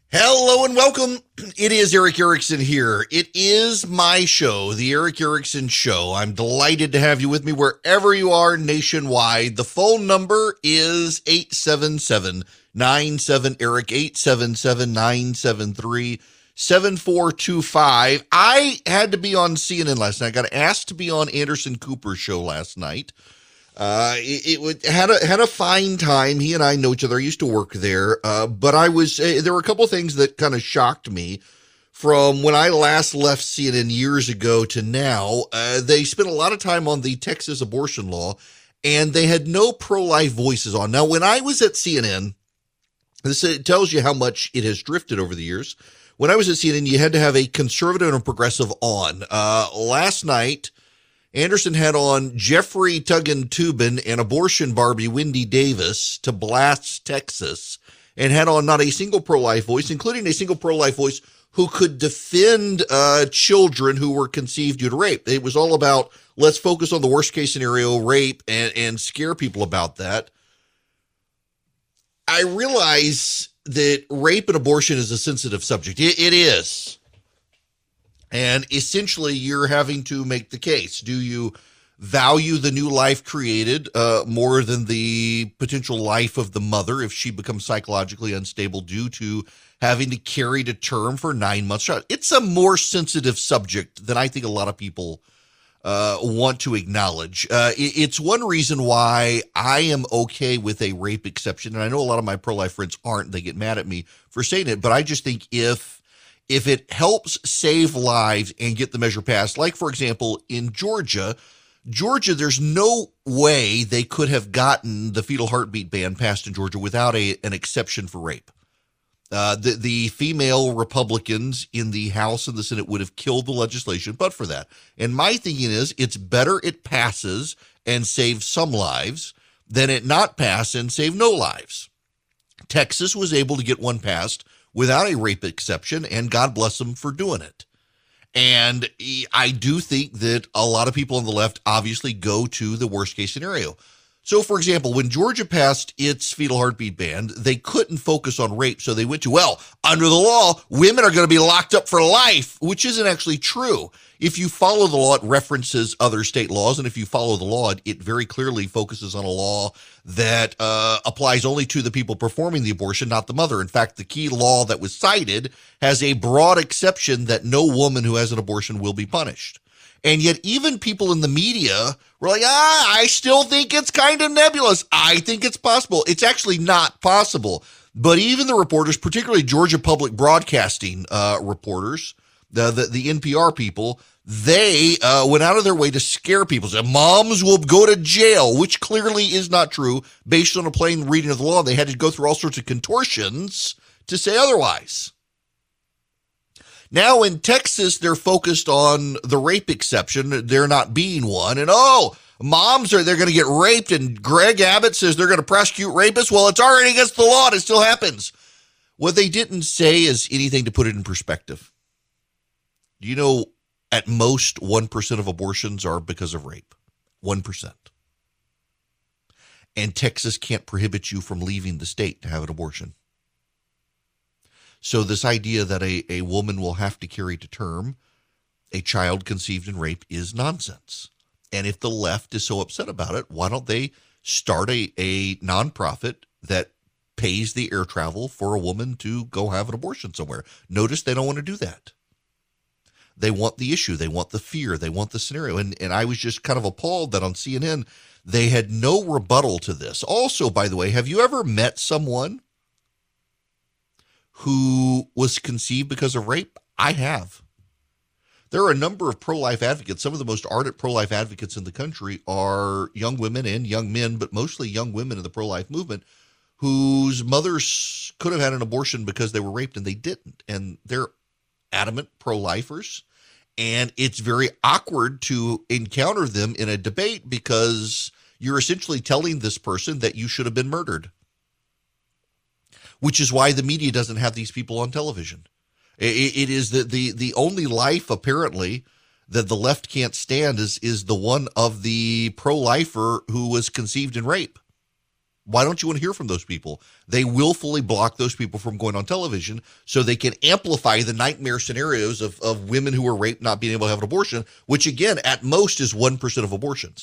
Hello and welcome. It is Erick Erickson here. It is my show, The Erick Erickson Show. I'm delighted to have you with me wherever you are nationwide. The phone number is 877-97-ERIC, 877-973-7425. I had to be on CNN last night. I got asked to be on Anderson Cooper's show last night. Had a fine time. He and I know each other. I used to work there. But there were a couple of things that kind of shocked me from when I last left CNN years ago to now. They spent a lot of time on the Texas abortion law, and they had no pro-life voices on. Now, when I was at CNN, it tells you how much it has drifted over the years. When I was at CNN, you had to have a conservative and a progressive on. Last night, Anderson had on Jeffrey Tubin and abortion Barbie Wendy Davis to blast Texas, and had on not a single pro-life voice, including a single pro-life voice who could defend children who were conceived due to rape. It was all about, let's focus on the worst case scenario, rape, and scare people about that. I realize that rape and abortion is a sensitive subject. It is. And essentially, you're having to make the case. Do you value the new life created more than the potential life of the mother if she becomes psychologically unstable due to having to carry to term for 9 months? It's a more sensitive subject than I think a lot of people want to acknowledge. It's one reason why I am okay with a rape exception. And I know a lot of my pro-life friends aren't. They get mad at me for saying it. But I just think if it helps save lives and get the measure passed, like, for example, in Georgia, there's no way they could have gotten the fetal heartbeat ban passed in Georgia without an exception for rape. The female Republicans in the House and the Senate would have killed the legislation but for that. And my thinking is it's better it passes and saves some lives than it not pass and save no lives. Texas was able to get one passed without a rape exception, and God bless them for doing it. And I do think that a lot of people on the left obviously go to the worst case scenario. So, for example, when Georgia passed its fetal heartbeat ban, they couldn't focus on rape, so they went to, well, under the law, women are going to be locked up for life, which isn't actually true. If you follow the law, it references other state laws, and if you follow the law, it very clearly focuses on a law that applies only to the people performing the abortion, not the mother. In fact, the key law that was cited has a broad exception that no woman who has an abortion will be punished. And yet even people in the media were like, I still think it's kind of nebulous. I think it's possible. It's actually not possible. But even the reporters, particularly Georgia Public Broadcasting reporters, the NPR people, they went out of their way to scare people. Said moms will go to jail, which clearly is not true based on a plain reading of the law. They had to go through all sorts of contortions to say otherwise. Now in Texas, they're focused on the rape exception, there not being one. And, moms they're going to get raped. And Greg Abbott says they're going to prosecute rapists. Well, it's already against the law and it still happens. What they didn't say is anything to put it in perspective. Do you know at most 1% of abortions are because of rape? 1%. And Texas can't prohibit you from leaving the state to have an abortion. So this idea that a woman will have to carry to term a child conceived in rape is nonsense. And if the left is so upset about it, why don't they start a nonprofit that pays the air travel for a woman to go have an abortion somewhere? Notice they don't want to do that. They want the issue. They want the fear. They want the scenario. And I was just kind of appalled that on CNN, they had no rebuttal to this. Also, by the way, have you ever met someone who was conceived because of rape? I have. There are a number of pro-life advocates. Some of the most ardent pro-life advocates in the country are young women and young men, but mostly young women in the pro-life movement whose mothers could have had an abortion because they were raped and they didn't. And they're adamant pro-lifers. And it's very awkward to encounter them in a debate because you're essentially telling this person that you should have been murdered, which is why the media doesn't have these people on television. It is the only life, apparently, that the left can't stand is the one of the pro-lifer who was conceived in rape. Why don't you want to hear from those people? They willfully block those people from going on television so they can amplify the nightmare scenarios of women who are raped not being able to have an abortion, which again, at most is 1% of abortions.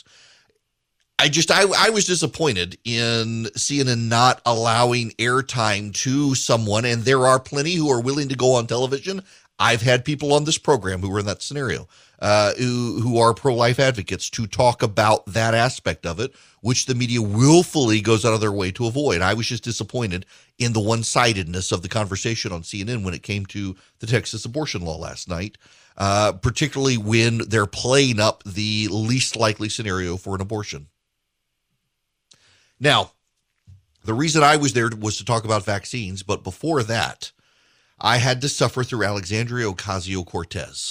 I was disappointed in CNN not allowing airtime to someone, and there are plenty who are willing to go on television. I've had people on this program who were in that scenario, who are pro-life advocates, to talk about that aspect of it, which the media willfully goes out of their way to avoid. I was just disappointed in the one-sidedness of the conversation on CNN when it came to the Texas abortion law last night, particularly when they're playing up the least likely scenario for an abortion. Now, the reason I was there was to talk about vaccines, but before that, I had to suffer through Alexandria Ocasio-Cortez.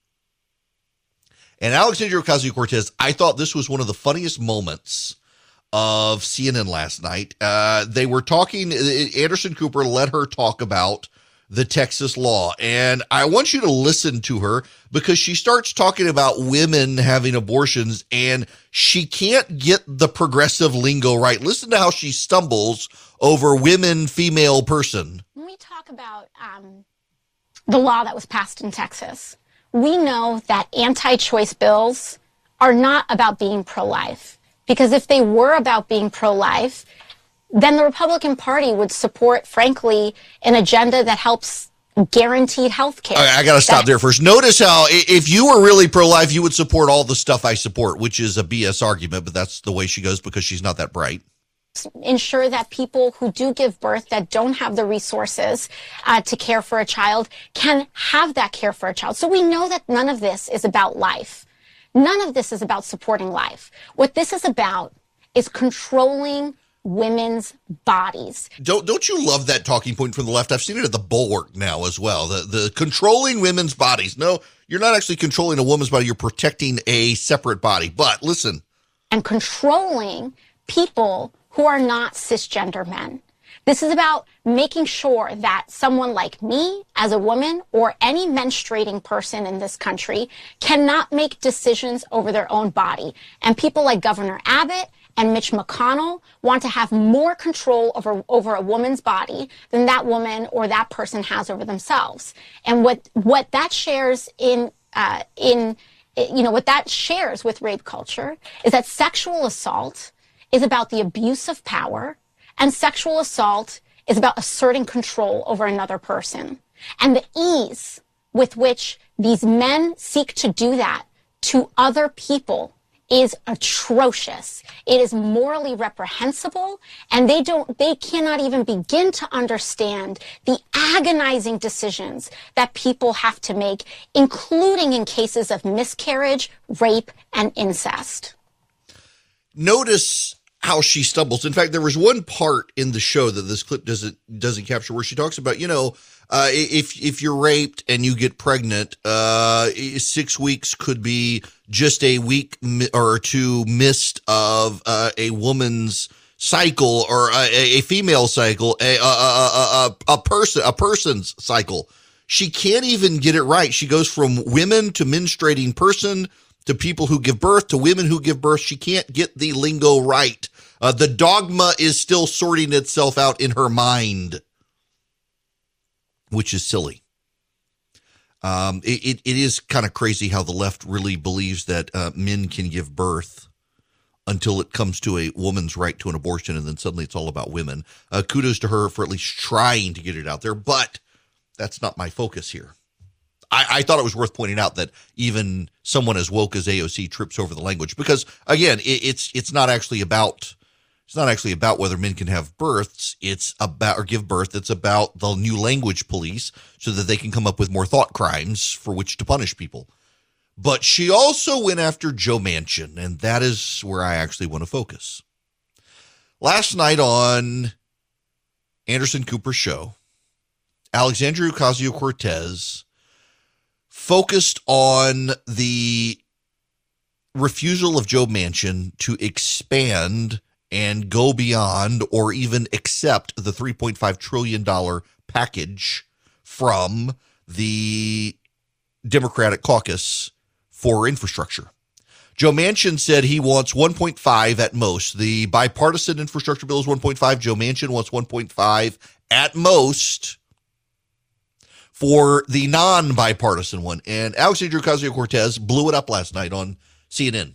And Alexandria Ocasio-Cortez, I thought this was one of the funniest moments of CNN last night. They were talking, Anderson Cooper let her talk about the Texas law. And I want you to listen to her because she starts talking about women having abortions and she can't get the progressive lingo right. Listen to how she stumbles over women, female, person. When we talk about the law that was passed in Texas, we know that anti-choice bills are not about being pro-life. Because if they were about being pro-life, then the Republican Party would support, frankly, an agenda that helps guaranteed health care. I got to stop there first. Notice how if you were really pro-life, you would support all the stuff I support, which is a BS argument, but that's the way she goes because she's not that bright. Ensure that people who do give birth that don't have the resources to care for a child can have that care for a child. So we know that none of this is about life. None of this is about supporting life. What this is about is controlling women's bodies. Don't you love that talking point from the left? I've seen it at the Bulwark now as well. The controlling women's bodies. No, you're not actually controlling a woman's body. You're protecting a separate body. But listen. And controlling people who are not cisgender men. This is about making sure that someone like me as a woman or any menstruating person in this country cannot make decisions over their own body. And people like Governor Abbott and Mitch McConnell want to have more control over a woman's body than that woman or that person has over themselves. And what that shares what that shares with rape culture is that sexual assault is about the abuse of power, and sexual assault is about asserting control over another person. And the ease with which these men seek to do that to other people is atrocious. It is morally reprehensible, and they cannot even begin to understand the agonizing decisions that people have to make, including in cases of miscarriage, rape, and incest. Notice how she stumbles. In fact, there was one part in the show that this clip doesn't capture where she talks about, if you're raped and you get pregnant, 6 weeks could be just a week or two missed of a woman's cycle or a female cycle, a person's cycle. She can't even get it right. She goes from women to menstruating person to people who give birth to women who give birth. She can't get the lingo right. The dogma is still sorting itself out in her mind, which is silly. It is kind of crazy how the left really believes that men can give birth until it comes to a woman's right to an abortion, and then suddenly it's all about women. Kudos to her for at least trying to get it out there, but that's not my focus here. I thought it was worth pointing out that even someone as woke as AOC trips over the language because, again, it's not actually about whether men can have births. It's about or give birth. It's about the new language police so that they can come up with more thought crimes for which to punish people. But she also went after Joe Manchin, and that is where I actually want to focus. Last night on Anderson Cooper's show, Alexandria Ocasio-Cortez focused on the refusal of Joe Manchin to expand and go beyond or even accept the $3.5 trillion package from the Democratic caucus for infrastructure. Joe Manchin said he wants 1.5 at most. The bipartisan infrastructure bill is 1.5. Joe Manchin wants 1.5 at most for the non-bipartisan one. And Alexandria Ocasio-Cortez blew it up last night on CNN.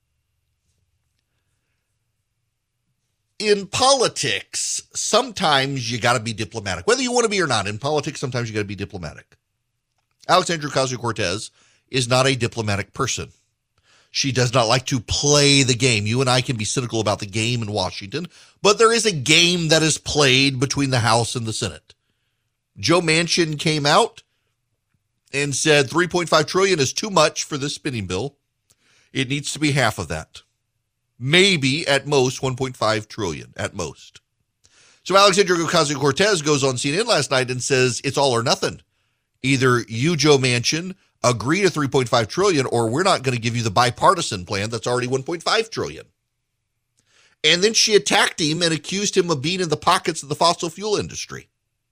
In politics, sometimes you got to be diplomatic. Whether you want to be or not, in politics, sometimes you got to be diplomatic. Alexandria Ocasio-Cortez is not a diplomatic person. She does not like to play the game. You and I can be cynical about the game in Washington, but there is a game that is played between the House and the Senate. Joe Manchin came out and said $3.5 trillion is too much for this spending bill. It needs to be half of that. Maybe at most $1.5 trillion at most. So Alexandria Ocasio-Cortez goes on CNN last night and says it's all or nothing. Either you, Joe Manchin, agree to $3.5 trillion, or we're not going to give you the bipartisan plan that's already $1.5 trillion. And then she attacked him and accused him of being in the pockets of the fossil fuel industry.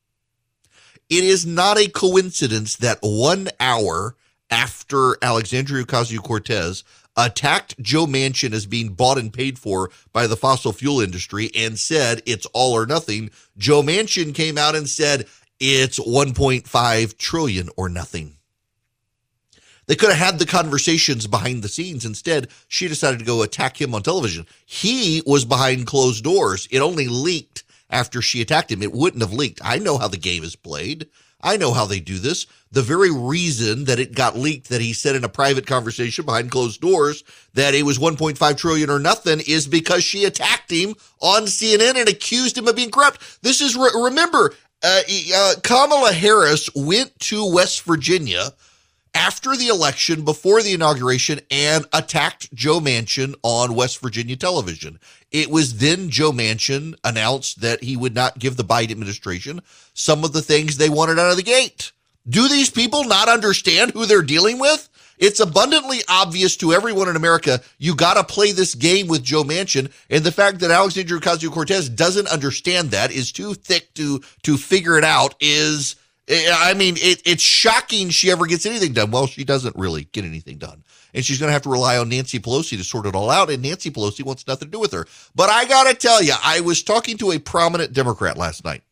It is not a coincidence that 1 hour after Alexandria Ocasio-Cortez attacked Joe Manchin as being bought and paid for by the fossil fuel industry and said it's all or nothing, Joe Manchin came out and said it's 1.5 trillion or nothing. They could have had the conversations behind the scenes. Instead, she decided to go attack him on television. He was behind closed doors. It only leaked after she attacked him. It wouldn't have leaked. I know how the game is played. I know how they do this. The very reason that it got leaked, that he said in a private conversation behind closed doors that it was 1.5 trillion or nothing, is because she attacked him on CNN and accused him of being corrupt. This is, remember, Kamala Harris went to West Virginia after the election, before the inauguration, and attacked Joe Manchin on West Virginia television. It was then Joe Manchin announced that he would not give the Biden administration some of the things they wanted out of the gate. Do these people not understand who they're dealing with? It's abundantly obvious to everyone in America, you got to play this game with Joe Manchin. And the fact that Alexandria Ocasio-Cortez doesn't understand that, is too thick to figure it out, is... I mean, it's shocking she ever gets anything done. Well, she doesn't really get anything done. And she's going to have to rely on Nancy Pelosi to sort it all out. And Nancy Pelosi wants nothing to do with her. But I got to tell you, I was talking to a prominent Democrat last night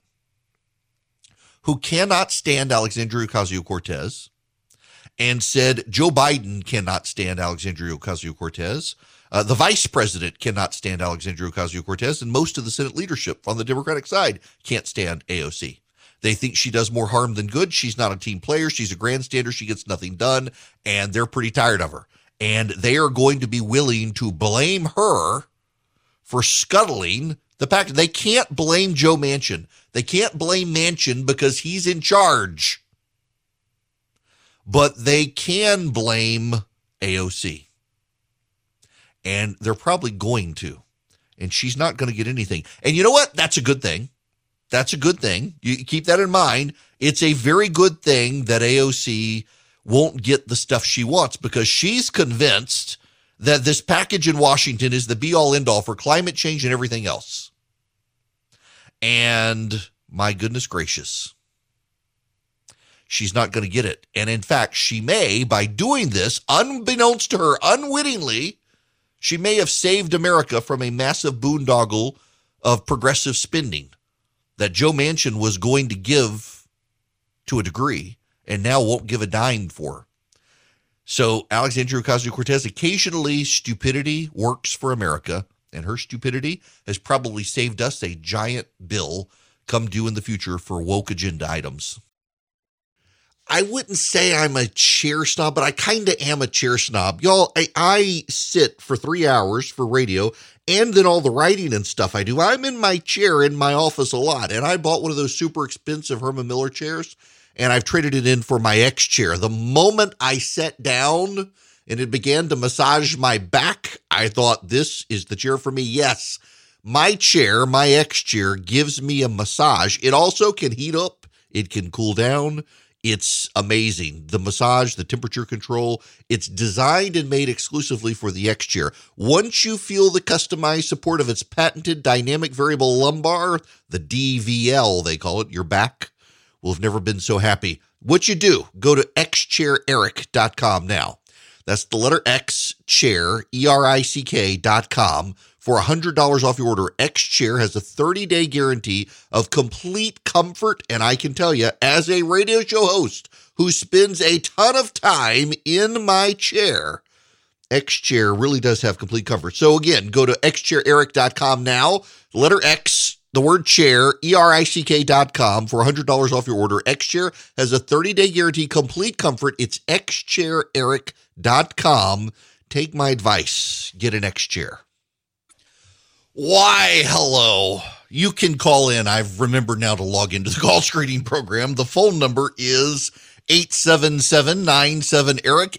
who cannot stand Alexandria Ocasio-Cortez and said Joe Biden cannot stand Alexandria Ocasio-Cortez. The vice president cannot stand Alexandria Ocasio-Cortez. And most of the Senate leadership on the Democratic side can't stand AOC. They think she does more harm than good. She's not a team player. She's a grandstander. She gets nothing done, and they're pretty tired of her. And they are going to be willing to blame her for scuttling the package. They can't blame Joe Manchin. They can't blame Manchin because he's in charge. But they can blame AOC. And they're probably going to. And she's not going to get anything. And you know what? That's a good thing. That's a good thing. You keep that in mind. It's a very good thing that AOC won't get the stuff she wants, because she's convinced that this package in Washington is the be-all, end-all for climate change and everything else. And my goodness gracious, she's not going to get it. And in fact, she may, by doing this, unbeknownst to her, unwittingly, she may have saved America from a massive boondoggle of progressive spending that Joe Manchin was going to give to a degree and now won't give a dime for. So Alexandria Ocasio-Cortez, occasionally stupidity works for America, and her stupidity has probably saved us a giant bill come due in the future for woke agenda items. I wouldn't say I'm a chair snob, but I kind of am a chair snob. Y'all, I sit for 3 hours for radio, and then all the writing and stuff I do. I'm in my chair in my office a lot, and I bought one of those super expensive Herman Miller chairs, and I've traded it in for my X chair. The moment I sat down and it began to massage my back, I thought, this is the chair for me. Yes, my chair, my X chair, gives me a massage. It also can heat up. It can cool down. It's amazing. The massage, the temperature control, it's designed and made exclusively for the X chair. Once you feel the customized support of its patented dynamic variable lumbar, the DVL, they call it, your back will have never been so happy. What you do, go to xchaireric.com now. That's the letter X, chair, ERICK.com for $100 off your order. X Chair has a 30-day guarantee of complete comfort. And I can tell you, as a radio show host who spends a ton of time in my chair, X Chair really does have complete comfort. So again, go to xchaireric.com now, letter X, the word chair, ERICK.com for $100 off your order. X Chair has a 30-day guarantee, complete comfort. It's xchaireric.com. Take my advice. Get an X Chair. Why, hello. You can call in. I've remembered now to log into the call screening program. The phone number is 877-97-ERIC,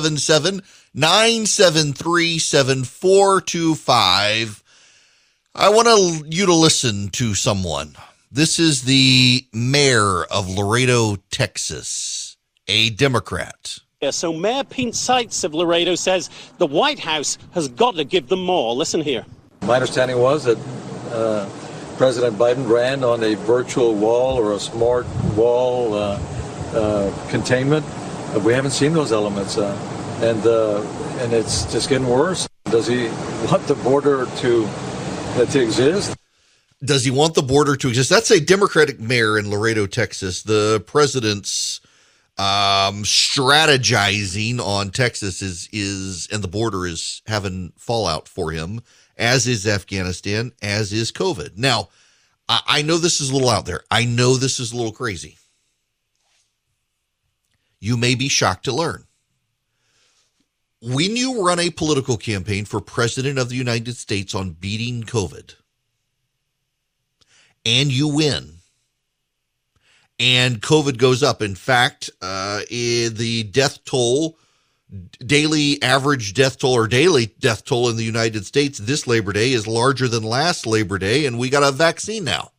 877-973-7425. I want you to listen to someone. This is the mayor of Laredo, Texas, a Democrat. Yeah, so Mayor Pete Seitz of Laredo says the White House has got to give them more. Listen here. My understanding was that President Biden ran on a virtual wall or a smart wall containment. We haven't seen those elements, and it's just getting worse. Does he want the border to exist? Does he want the border to exist? That's a Democratic mayor in Laredo, Texas. The president's strategizing on Texas is and the border is having fallout for him, as is Afghanistan, as is COVID. Now, I know this is a little out there. I know this is a little crazy. You may be shocked to learn. When you run a political campaign for President of the United States on beating COVID, and you win, and COVID goes up, in fact, the death toll, daily average death toll or daily death toll in the United States this Labor Day is larger than last Labor Day, and we got a vaccine now.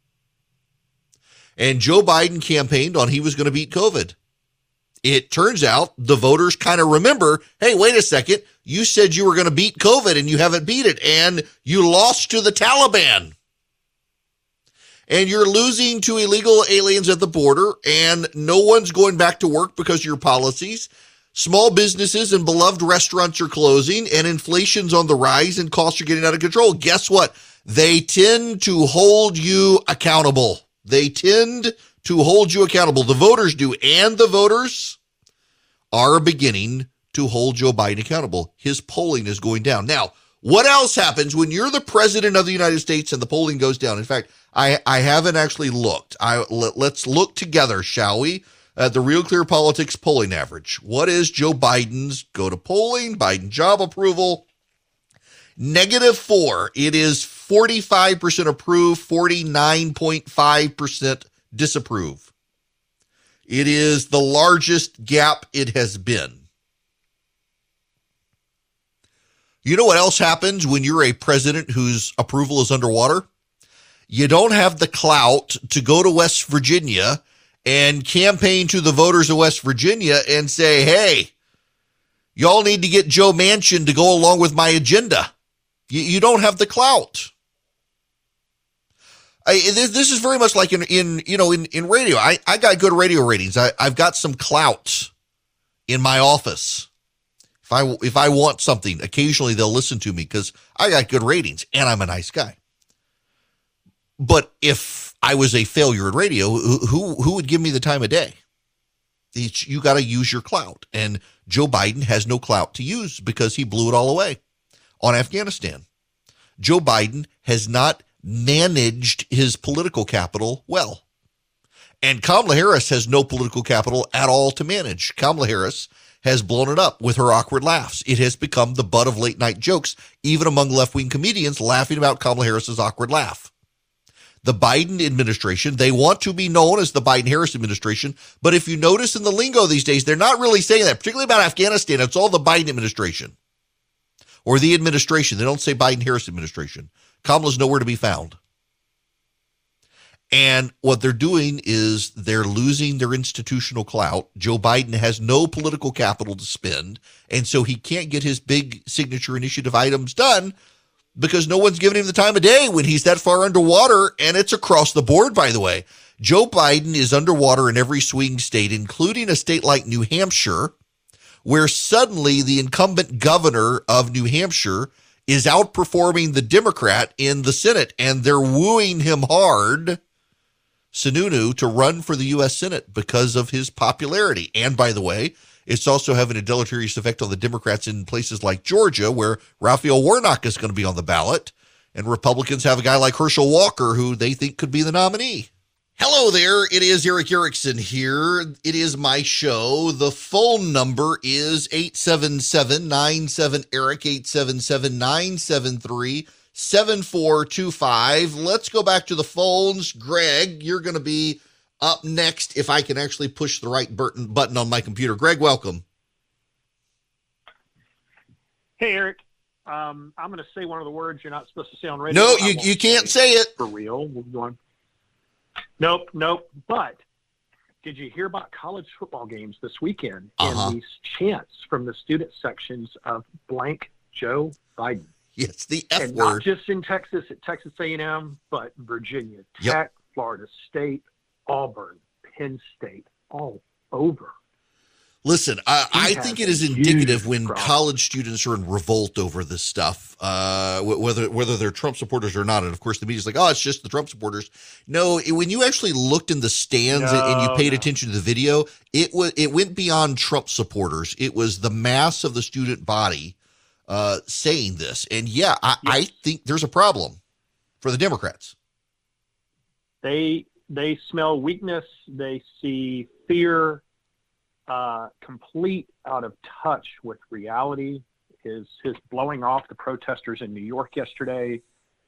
And Joe Biden campaigned on he was going to beat COVID. It turns out the voters kind of remember, hey, wait a second, you said you were going to beat COVID and you haven't beat it, and you lost to the Taliban. And you're losing to illegal aliens at the border, and no one's going back to work because of your policies. Small businesses and beloved restaurants are closing, and inflation's on the rise, and costs are getting out of control. Guess what? They tend to hold you accountable. They tend to hold you accountable. The voters do, and the voters are beginning to hold Joe Biden accountable. His polling is going down. Now, what else happens when you're the president of the United States and the polling goes down? In fact, I haven't actually looked. Let's look together, shall we, at the Real Clear Politics polling average. What is Joe Biden's go to polling, Biden job approval? -4. It is 45% approve, 49.5% disapprove. It is the largest gap it has been. You know what else happens when you're a president whose approval is underwater? You don't have the clout to go to West Virginia and campaign to the voters of West Virginia and say, hey, y'all need to get Joe Manchin to go along with my agenda. You don't have the clout. This is very much like in radio. I got good radio ratings. I've got some clout in my office. If I want something, occasionally they'll listen to me because I got good ratings and I'm a nice guy. But if I was a failure at radio, who would give me the time of day? You got to use your clout. And Joe Biden has no clout to use because he blew it all away on Afghanistan. Joe Biden has not managed his political capital well. And Kamala Harris has no political capital at all to manage. Kamala Harris has blown it up with her awkward laughs. It has become the butt of late night jokes, even among left-wing comedians laughing about Kamala Harris's awkward laugh. The Biden administration, they want to be known as the Biden-Harris administration, but if you notice in the lingo these days, they're not really saying that, particularly about Afghanistan. It's all the Biden administration or the administration. They don't say Biden-Harris administration. Kamala's nowhere to be found. And what they're doing is they're losing their institutional clout. Joe Biden has no political capital to spend, and so he can't get his big signature initiative items done because no one's giving him the time of day when he's that far underwater, and it's across the board, by the way. Joe Biden is underwater in every swing state, including a state like New Hampshire, where suddenly the incumbent governor of New Hampshire is outperforming the Democrat in the Senate, and they're wooing him hard, Sununu, to run for the U.S. Senate because of his popularity. And by the way, it's also having a deleterious effect on the Democrats in places like Georgia, where Raphael Warnock is going to be on the ballot, and Republicans have a guy like Herschel Walker, who they think could be the nominee. Hello there, it is Erick Erickson here. It is my show. The phone number is 877-97-ERIC, 877-973-7425. Let's go back to the phones. Greg, you're going to be up next if I can actually push the right button on my computer. Greg, welcome. Hey, Eric. I'm going to say one of the words you're not supposed to say on radio. No, you can't say it. For real. We're going. Nope. But did you hear about college football games this weekend and these chants from the student sections of blank Joe Biden? Yes, the F and word. Not just in Texas at Texas A&M, but Virginia Tech, Florida State, Auburn, Penn State, all over. Listen, I think it is indicative when college students are in revolt over this stuff, whether they're Trump supporters or not. And of course, the media's like, oh, it's just the Trump supporters. No, when you actually looked in the stands and you paid attention to the video, it went beyond Trump supporters. It was the mass of the student body saying this. And I think there's a problem for the Democrats. They smell weakness. They see fear. Complete out of touch with reality. His blowing off the protesters in New York yesterday.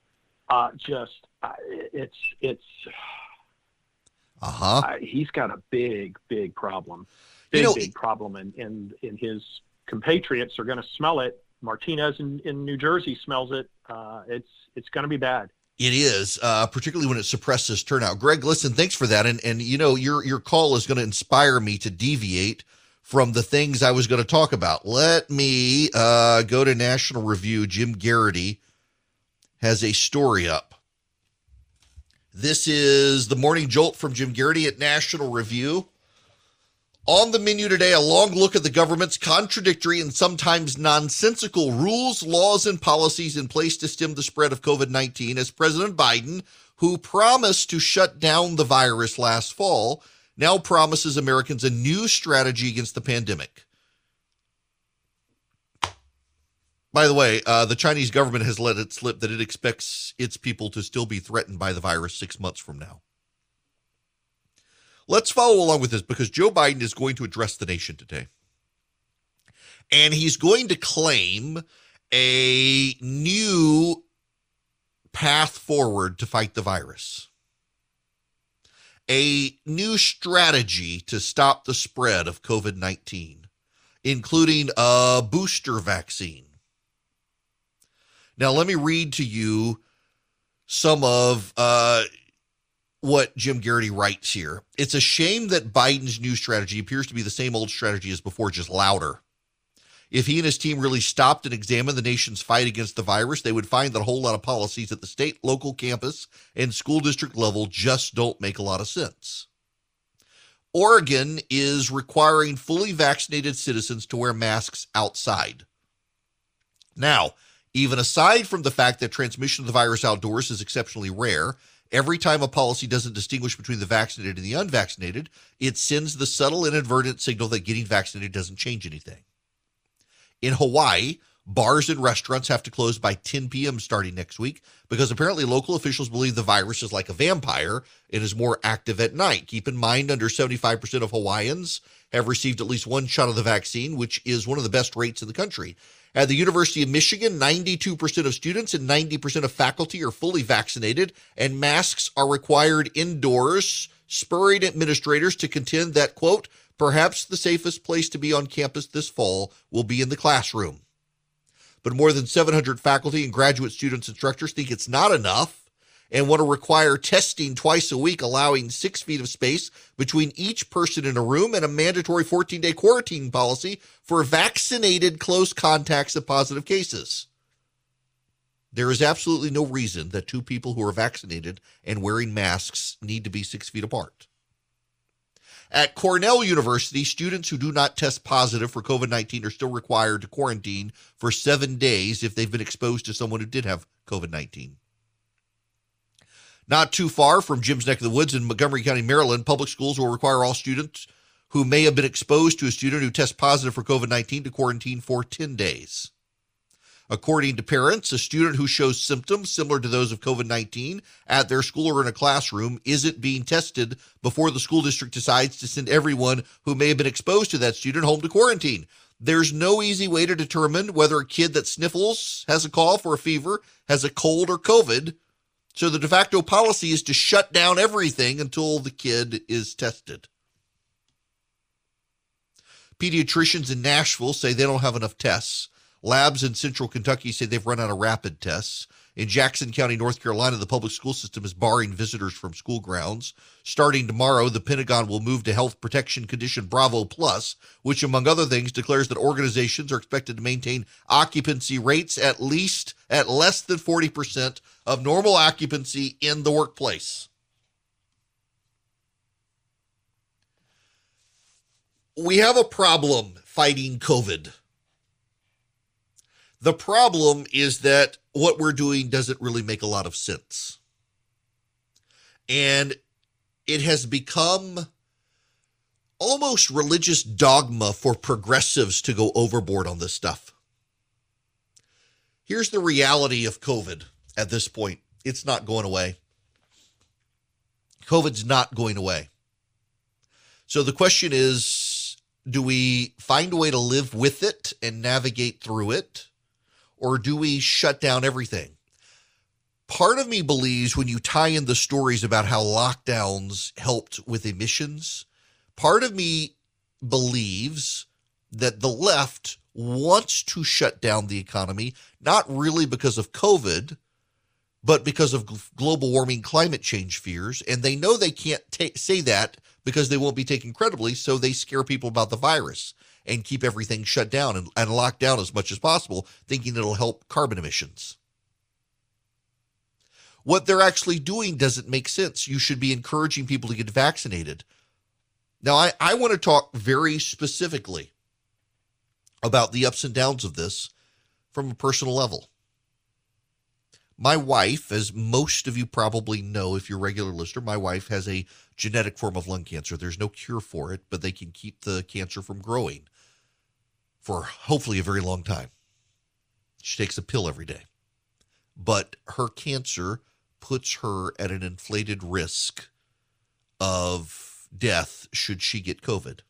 He's got a big problem. Big problem, and his compatriots are going to smell it. Martinez in New Jersey smells it. It's going to be bad. It is, particularly when it suppresses turnout. Greg, listen, thanks for that. And your call is going to inspire me to deviate from the things I was going to talk about. Let me go to National Review. Jim Garrity has a story up. This is the Morning Jolt from Jim Garrity at National Review. On the menu today, a long look at the government's contradictory and sometimes nonsensical rules, laws, and policies in place to stem the spread of COVID-19 as President Biden, who promised to shut down the virus last fall, now promises Americans a new strategy against the pandemic. By the way, the Chinese government has let it slip that it expects its people to still be threatened by the virus 6 months from now. Let's follow along with this because Joe Biden is going to address the nation today. And he's going to claim a new path forward to fight the virus. A new strategy to stop the spread of COVID-19, including a booster vaccine. Now, let me read to you some of what Jim Garrity writes here. It's a shame that Biden's new strategy appears to be the same old strategy as before, just louder. If he and his team really stopped and examined the nation's fight against the virus, they would find that a whole lot of policies at the state, local, campus, and school district level just don't make a lot of sense. Oregon is requiring fully vaccinated citizens to wear masks outside. Now, even aside from the fact that transmission of the virus outdoors is exceptionally rare, every time a policy doesn't distinguish between the vaccinated and the unvaccinated, it sends the subtle inadvertent signal that getting vaccinated doesn't change anything. In Hawaii, bars and restaurants have to close by 10 p.m. starting next week because apparently local officials believe the virus is like a vampire and is more active at night. Keep in mind, under 75% of Hawaiians have received at least one shot of the vaccine, which is one of the best rates in the country. At the University of Michigan, 92% of students and 90% of faculty are fully vaccinated, and masks are required indoors, spurring administrators to contend that, quote, perhaps the safest place to be on campus this fall will be in the classroom. But more than 700 faculty and graduate students instructors think it's not enough and want to require testing twice a week, allowing 6 feet of space between each person in a room and a mandatory 14-day quarantine policy for vaccinated close contacts of positive cases. There is absolutely no reason that two people who are vaccinated and wearing masks need to be 6 feet apart. At Cornell University, students who do not test positive for COVID-19 are still required to quarantine for 7 days if they've been exposed to someone who did have COVID-19. Not too far from Jim's neck of the woods in Montgomery County, Maryland, public schools will require all students who may have been exposed to a student who tests positive for COVID-19 to quarantine for 10 days. According to parents, a student who shows symptoms similar to those of COVID-19 at their school or in a classroom isn't being tested before the school district decides to send everyone who may have been exposed to that student home to quarantine. There's no easy way to determine whether a kid that sniffles, has a cough or a fever, has a cold or COVID. So the de facto policy is to shut down everything until the kid is tested. Pediatricians in Nashville say they don't have enough tests. Labs in central Kentucky say they've run out of rapid tests. In Jackson County, North Carolina, the public school system is barring visitors from school grounds. Starting tomorrow, the Pentagon will move to health protection condition Bravo Plus, which, among other things, declares that organizations are expected to maintain occupancy rates at less than 40% of normal occupancy in the workplace. We have a problem fighting COVID. The problem is that what we're doing doesn't really make a lot of sense. And it has become almost religious dogma for progressives to go overboard on this stuff. Here's the reality of COVID at this point. It's not going away. COVID's not going away. So the question is, do we find a way to live with it and navigate through it? Or do we shut down everything? Part of me believes when you tie in the stories about how lockdowns helped with emissions, part of me believes that the left wants to shut down the economy, not really because of COVID, but because of global warming, climate change fears. And they know they can't say that because they won't be taken credibly, so they scare people about the virus and keep everything shut down and locked down as much as possible, thinking it'll help carbon emissions. What they're actually doing doesn't make sense. You should be encouraging people to get vaccinated. Now, I want to talk very specifically about the ups and downs of this from a personal level. My wife, as most of you probably know if you're a regular listener, my wife has a genetic form of lung cancer. There's no cure for it, but they can keep the cancer from growing for hopefully a very long time. She takes a pill every day. But her cancer puts her at an inflated risk of death should she get COVID.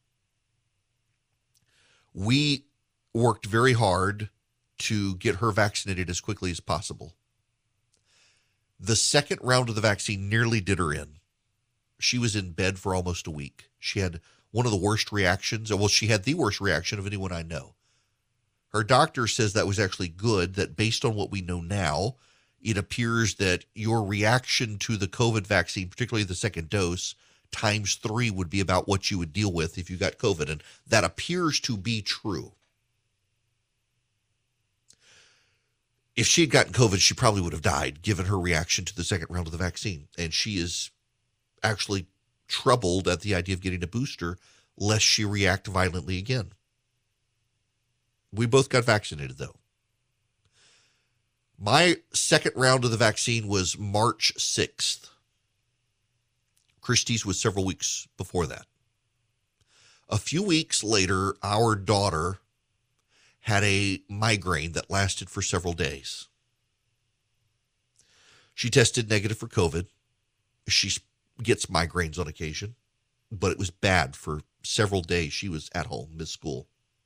We worked very hard to get her vaccinated as quickly as possible. The second round of the vaccine nearly did her in. She was in bed for almost a week. She had one of the worst reactions. Well, she had the worst reaction of anyone I know. Her doctor says that was actually good, that based on what we know now, it appears that your reaction to the COVID vaccine, particularly the second dose, times 3 would be about what you would deal with if you got COVID. And that appears to be true. If she had gotten COVID, she probably would have died, given her reaction to the second round of the vaccine. And she is actually troubled at the idea of getting a booster, lest she react violently again. We both got vaccinated, though. My second round of the vaccine was March 6th. Christie's was several weeks before that. A few weeks later, our daughter had a migraine that lasted for several days. She tested negative for COVID. She gets migraines on occasion, but it was bad for several days. She was at home, missed school.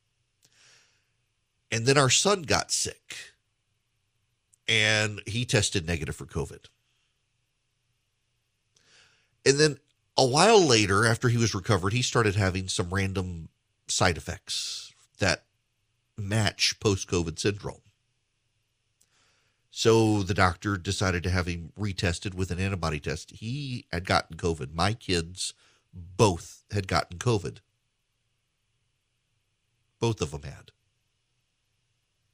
And then our son got sick, and he tested negative for COVID. And then a while later, after he was recovered, he started having some random side effects that match post-COVID syndrome. So the doctor decided to have him retested with an antibody test. He had gotten COVID. My kids both had gotten COVID. Both of them had.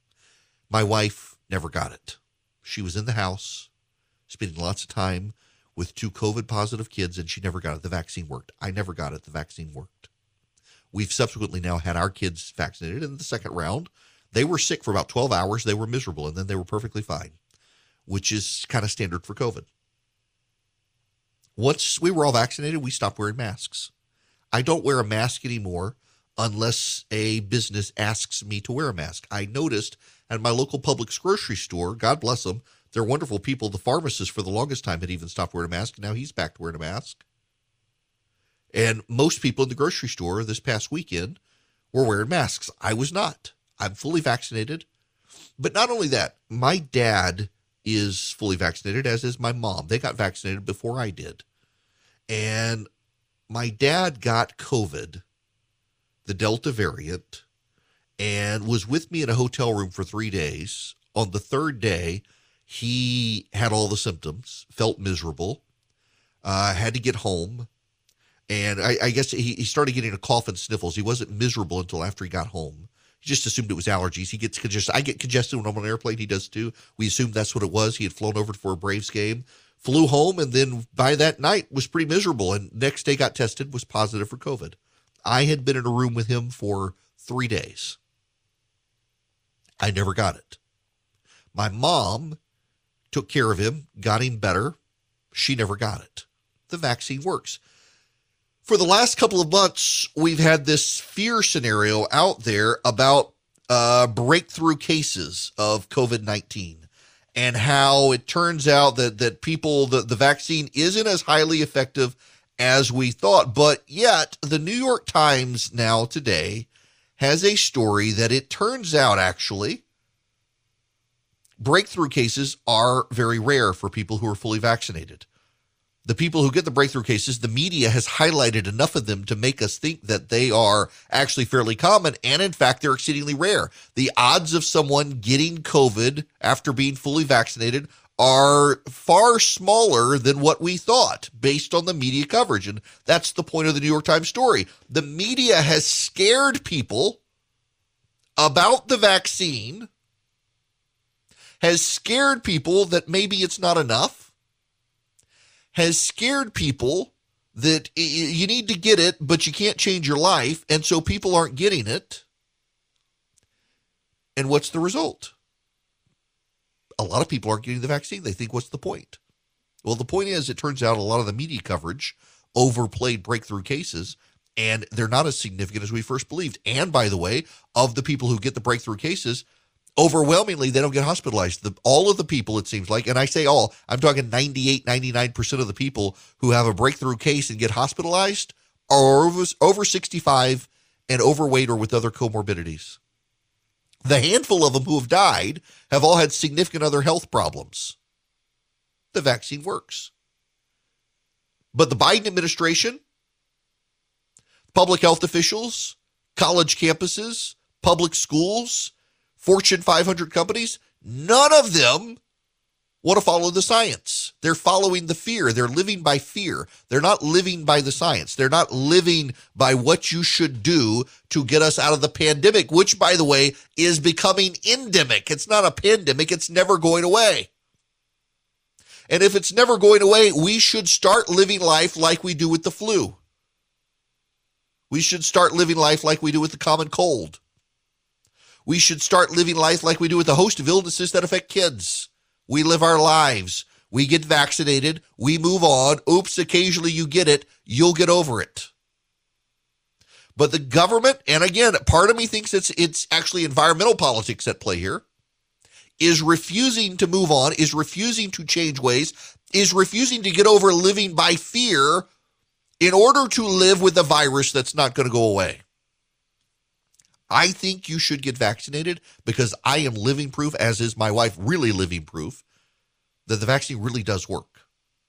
My wife never got it. She was in the house, spending lots of time with 2 COVID positive kids, and she never got it. The vaccine worked. I never got it. The vaccine worked. We've subsequently now had our kids vaccinated in the second round. They were sick for about 12 hours. They were miserable, and then they were perfectly fine, which is kind of standard for COVID. Once we were all vaccinated, we stopped wearing masks. I don't wear a mask anymore unless a business asks me to wear a mask. I noticed at my local Publix grocery store, God bless them, they're wonderful people. The pharmacist for the longest time had even stopped wearing a mask. Now he's back to wearing a mask. And most people in the grocery store this past weekend were wearing masks. I was not. I'm fully vaccinated. But not only that, my dad is fully vaccinated, as is my mom. They got vaccinated before I did. And my dad got COVID, the Delta variant, and was with me in a hotel room for 3 days. On the third day, he had all the symptoms, felt miserable, had to get home. And I guess he started getting a cough and sniffles. He wasn't miserable until after he got home. He just assumed it was allergies. He gets congested. I get congested when I'm on an airplane. He does too. We assumed that's what it was. He had flown over for a Braves game, flew home, and then by that night was pretty miserable. And next day got tested, was positive for COVID. I had been in a room with him for 3 days. I never got it. My mom took care of him, got him better. She never got it. The vaccine works. For the last couple of months, we've had this fear scenario out there about breakthrough cases of COVID-19 and how it turns out that people, the vaccine isn't as highly effective as we thought. But yet, the New York Times now today has a story that it turns out actually breakthrough cases are very rare for people who are fully vaccinated. The people who get the breakthrough cases, the media has highlighted enough of them to make us think that they are actually fairly common, and in fact, they're exceedingly rare. The odds of someone getting COVID after being fully vaccinated are far smaller than what we thought based on the media coverage, and that's the point of the New York Times story. The media has scared people about the vaccine, has scared people that maybe it's not enough, has scared people that you need to get it, but you can't change your life, and so people aren't getting it. And what's the result? A lot of people aren't getting the vaccine. They think, what's the point? Well, the point is, it turns out a lot of the media coverage overplayed breakthrough cases, and they're not as significant as we first believed. And by the way, of the people who get the breakthrough cases, overwhelmingly, they don't get hospitalized. All of the people, it seems like, and I say all, I'm talking 98, 99% of the people who have a breakthrough case and get hospitalized are over 65 and overweight or with other comorbidities. The handful of them who have died have all had significant other health problems. The vaccine works. But the Biden administration, public health officials, college campuses, public schools, Fortune 500 companies, none of them want to follow the science. They're following the fear. They're living by fear. They're not living by the science. They're not living by what you should do to get us out of the pandemic, which, by the way, is becoming endemic. It's not a pandemic. It's never going away. And if it's never going away, we should start living life like we do with the flu. We should start living life like we do with the common cold. We should start living life like we do with a host of illnesses that affect kids. We live our lives. We get vaccinated. We move on. Oops, occasionally you get it. You'll get over it. But the government, and again, part of me thinks it's actually environmental politics at play here, is refusing to move on, is refusing to change ways, is refusing to get over living by fear in order to live with a virus that's not going to go away. I think you should get vaccinated because I am living proof, as is my wife, really living proof, that the vaccine really does work.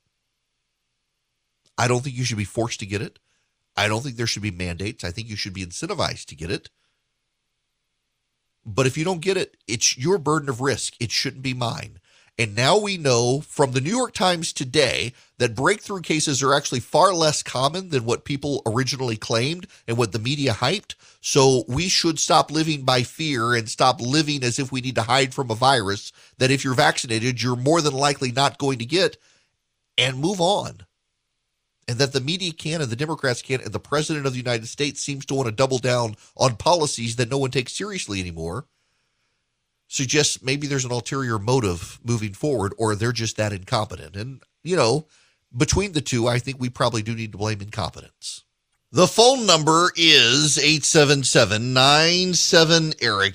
I don't think you should be forced to get it. I don't think there should be mandates. I think you should be incentivized to get it. But if you don't get it, it's your burden of risk. It shouldn't be mine. And now we know from the New York Times today that breakthrough cases are actually far less common than what people originally claimed and what the media hyped. So we should stop living by fear and stop living as if we need to hide from a virus that if you're vaccinated, you're more than likely not going to get. and move on. And that the media can, and the Democrats can, and the president of the United States seems to want to double down on policies that no one takes seriously anymore, suggests maybe there's an ulterior motive moving forward, or they're just that incompetent. And, between the two, I think we probably do need to blame incompetence. The phone number is 877-97-ERIC,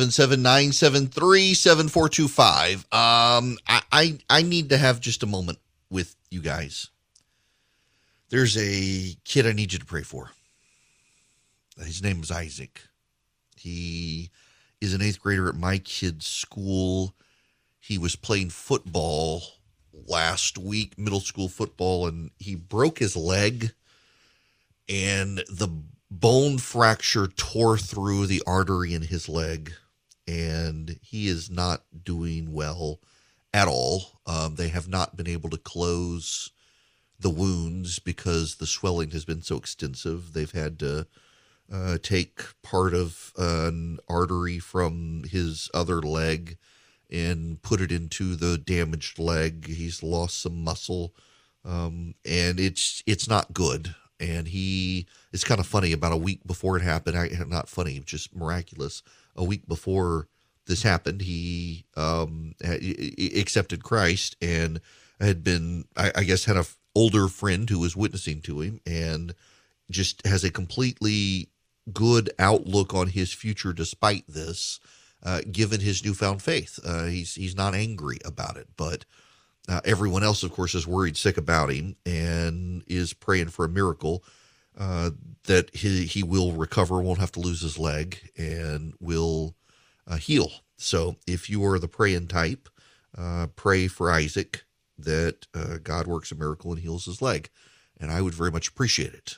877-973-7425. I need to have just a moment with you guys. There's a kid I need you to pray for. His name is Isaac. He is an 8th grader at my kid's school. He was playing football last week, middle school football, and he broke his leg, and the bone fracture tore through the artery in his leg, and he is not doing well at all. They have not been able to close the wounds because the swelling has been so extensive. They've had to take part of an artery from his other leg and put it into the damaged leg. He's lost some muscle, and it's not good. And it's kind of funny, about a week before it happened, not funny, just miraculous. A week before this happened, he accepted Christ and had been, I guess, had a older friend who was witnessing to him, and just has a completely good outlook on his future despite this, given his newfound faith. He's not angry about it, but everyone else, of course, is worried sick about him and is praying for a miracle, that he will recover, won't have to lose his leg, and will heal. So if you are the praying type, pray for Isaac, that God works a miracle and heals his leg. And I would very much appreciate it.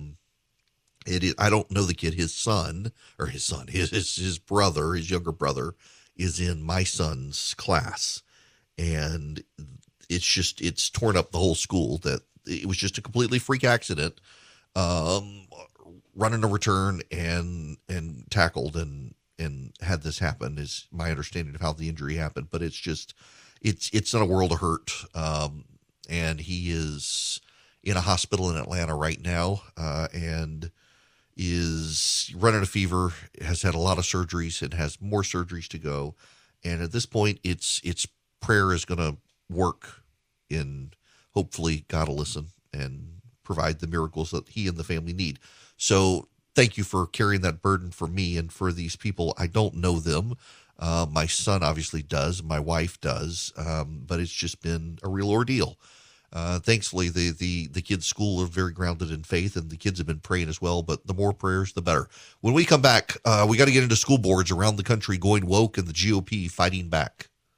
I don't know the kid. His brother, his younger brother, is in my son's class. And it's torn up the whole school. That it was just a completely freak accident, running a return and tackled and had this happen, is my understanding of how the injury happened. But it's not a world of hurt. And he is in a hospital in Atlanta right now, and is running a fever, has had a lot of surgeries and has more surgeries to go. And at this point, it's prayer is going to work, and hopefully God will listen and provide the miracles that he and the family need. So thank you for carrying that burden for me and for these people. I don't know them. My son obviously does. My wife does. But it's just been a real ordeal. Thankfully, the kids' school are very grounded in faith, and the kids have been praying as well. But the more prayers, the better. When we come back, we got to get into school boards around the country going woke, and the GOP fighting back.